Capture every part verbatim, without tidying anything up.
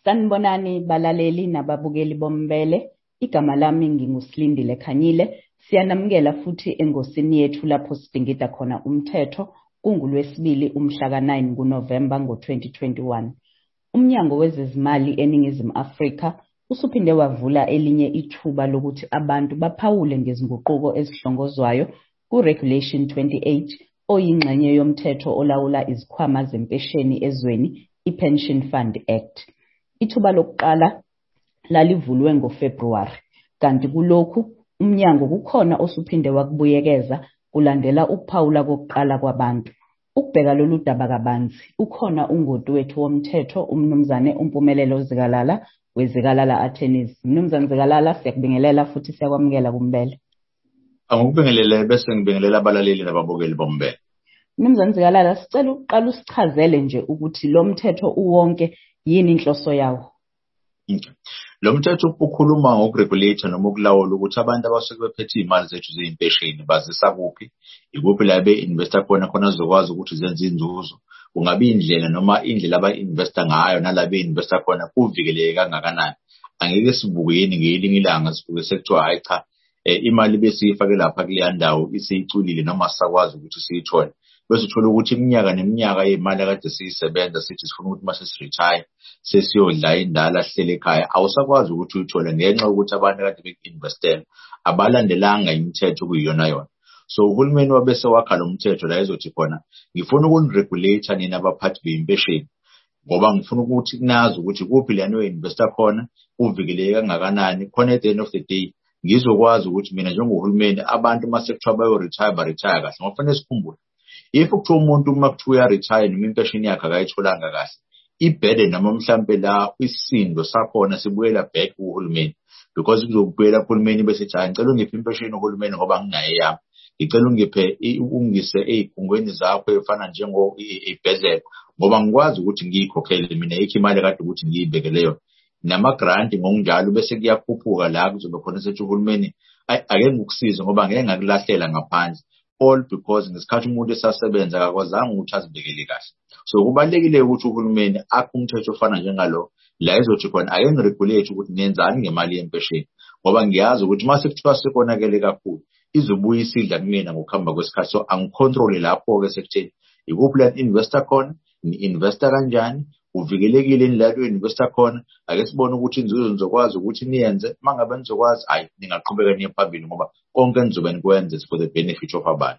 Sanibonani balaleli nababukeli bombele, igama lami nginguSilindile Khanyile. Siyanamukela futhi engosini yethu lapho sidingida khona umthetho kunguLwesibili umhla ka nine kuNovemba ngo twenty twenty-one. Umnyango wezezimali eNingizimu Afrika usuphinde wavula elinye ithuba lokuthi abantu baphawule ngezinguquko ezihlongozwayo ku-Regulation twenty-eight oyingxenye yomthetho olawula izikhwama zempesheni ezweni, i-Pension Fund Act. Ithuba lokuqala lalivulwe ngoFebruwari, kanti kulokhu umnyango kukhona osuphinde wakubuyekeza kulandela ukuphawula kokuqala kwabantu. Ukubheka lolu daba kabanzi, ukhona ungoti wethu womthetho umnumzane uMpumelelo Zikalala weZikalala Attorneys. Mnumzane Zikalala, siyakubingelela futhi siyakwamukela kumbele. Angikubingelele bese ngibingelela abalaleli nababukeli bombele. Mnumzane Zikalala, sicela uqala usichazele nje ukuthi lo mthetho uwonke yini inhloso yawo? Okay. Lo mthetho ukhuluma ngokuregulate noma ukulawula ukuthi abantu abasuke bephethe imali zethu zezimpesheni bazisa kuphi, ikuphi la be-investor khona khona zokwazi ukuthi zenze inzuzo. Kungabe indlela noma indlela aba-investor ngayo nala be-investor khona kuvikeleke kangakanani. Angeke sibuke yini ngelinye ilanga sibuke sekuthiwa hayi cha, imali besiyifake lapha kuleya ndawo isiyiculile noma sisakwazi ukuthi siyithole. Bese uthola ukuthi iminyaka neminyaka yemali akade siyisebenza sithi sifuna ukuthi mase siretire sesiyodla indala sihlele ekhaya awusakwazi ukuthi uyithole ngenxa ukuthi abantu kade bekuinvestela abalandelanga imithetho kuyiyona yona. So uhulumeni wabese wakha lo mthetho la ezothi khona ngifuna ukuniregulate nina abaphathi beimpesheni ngoba ngifuna ukuthi nazi ukuthi kuphi lana we-investor khona uvikeleke kangakanani khona at the end of the day ngizokwazi ukuthi mina njengohulumeni abantu mase kuthiwa bayo retire ba retire kahle. Ngofanele sikhumbule if kuthiwa umuntu uma kuthiwa uya retire noma impesheni yakhe akayitholanga kahle, ibhede noma mhlambe la isindo sakhona sibuyela back kuhulumeni because kuzobuyela kuhulumeni bese cha ngicela ungiphe impesheni uhulumeni ngoba nginayo yami, ngicela ungiphe ungise ezigungweni zakho efana njengo ibhedlela ngoba ngikwazi ukuthi ngiyikhokhele mina ikho imali kade ukuthi ngiyibekele yona nama grant ngokunjalo bese kuyakhuphuka la kuzobe khona sethi uhulumeni ake ngikusize ngoba ngeke ngakulahlela ngaphandle, all because ngesikhathi umuntu esasebenza akakwazanga ukuthi azibekele kahle. So kubalekile ukuthi uhulumeni akhe umthetho ofana njengalo la ezothi khona ake ngiregulate ukuthi ngenzani ngemali yempesheni ngoba ngiyazi ukuthi mase kuthiwa sekonakele kakhulu izobuya isidla kumina ngokuhamba kwesikhathi. So angicontrol lapho ke sekutheni ikuphi la investor khona, ni investor kanjani, uvikelekile indlela investor khona, ake sibone ukuthi inzuzo nizokwazi ukuthi niyenze mangabe nizokwazi hayi ningaqhubeka niye phambili ngoba konke nizobe nikwenze for the benefit of abantu.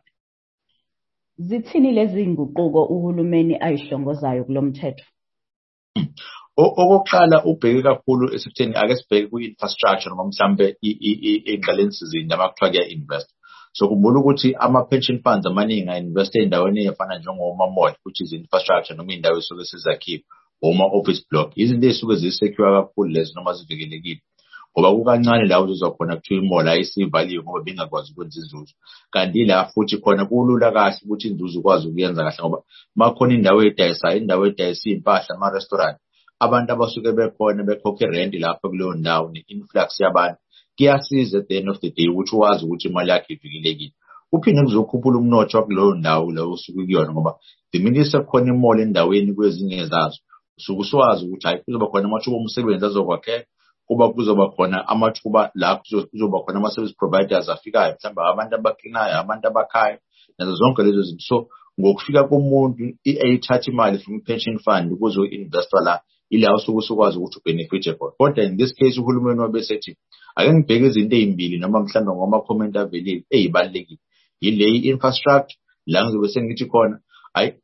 Zithini lezi nguquko uhulumeni ayihlongozayo kulomthetho? Okokuqala ubheke kakhulu esekutheni ake sibheke ku-infrastructure noma mhlambe ingqaleni sizinda makuthiwa kuya-invest. So kumbula ukuthi ama-pension funds amaningi a-invest endaweni efana njengoma-mall which is infrastructure noma indawo esuke sizakhiwe oma-office block. Izinto ezisuke zisecure kakhulu lezo noma zivikelekile ngoba kukancane la uzokhona kuthiwa imall ayisivaliwe ngoba bengakwazi ukwenza inzuzo. Kanti la futhi khona kulula kahle ukuthi inzuzo ukwazi ukuyenza kahle ngoba makhona indawo edayisayo, indawo edayisa impahla, ama-restaurant, abantu abasuke bekhona bekhokhe rent lapha kuleyo ndawo ne-influx yabantu kuyasiza at the end of the day ukuthi wazi ukuthi imali yakhe ivikelekile. Uphinde kuzokhuphula umnotho wakuleyo ndawo la usuke kuyona ngoba the minute sekukhona imall endaweni kwezinye zazo usuke uswazi ukuthi hayi kuzoba khona amathuba omsebenzi azokwakheka, kuba kuzoba khona amathuba la kuzoba khona ama-service providers afikayo mhlawumbe abantu abaklinayo, abantu abakhayo nazo zonke lezo zinto. So ngokufika komuntu ayithatha imali from pension fund ukuze investor la ila usuke usukwazi ukuthi ubenefit khona. Kodwa in this case uhulumeni wabesethi ake ngibheke izinto ezimbili noma mhlawumbe ngoma-comment avelile ezibalekile. Yile infrastructure la ngizobe sengithi khona hayi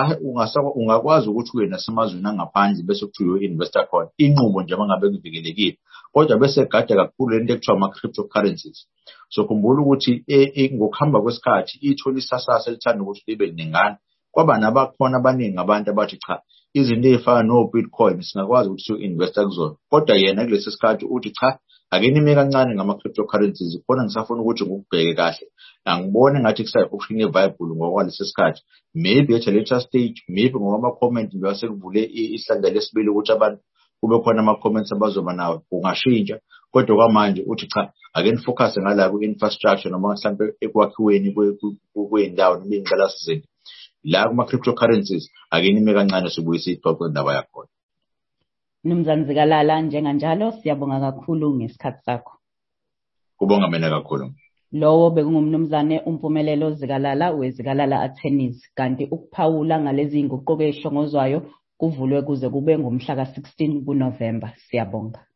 ungakwazi ukuthi uye nasemazweni angaphandle bese kuthiwa investor khona inqubo nje mangabe kuvikelekile kodwa bese gada kakhulu lento ekuthiwa ama-cryptocurrencies. So khumbula ukuthi ngokuhamba kwesikhathi ithola isasasa elithanda ukuthi libe ningana kwaba nabakhona abaningi abantu abathi cha izinto ezifana no-Bitcoin singakwazi ukuthi siyo-investor kuzona, kodwa yena kulesi sikhathi uthi cha ake nime kancane ngama-cryptocurrencies khona ngisafuna ukuthi ngikubheke kahle angibone ngathi kusayi-option e-viable ngokwalesi sikhathi. Maybe at a later stage, maybe ngokama-comment njengoba sekuvule isihlandla lesibili ukuthi abantu kube khona ama-comments abazoba nawo kungashintsha, kodwa kwamanje uthi cha ake nifocus ngala ku-infrastructure noma mhlawumbe ekwakhiweni kwey'ndawo noma iy'ngqalasizinda la kuma-cryptocurrencies ake nime kancane sibuye siyixoxe indaba yakhona. Mnumzane Zikalala, njenganjalo siyabonga kakhulu ngesikhathi sakho. Kubonga mina kakhulu. Lowo bekungumnumzane uMpumelelo Zikalala weZikalala Attorneys, kanti ukuphawula ngalezi inguquko ezihlongozwayo kuvulwe kuze kube ngomhla ka sixteen kuNovember. Siyabonga.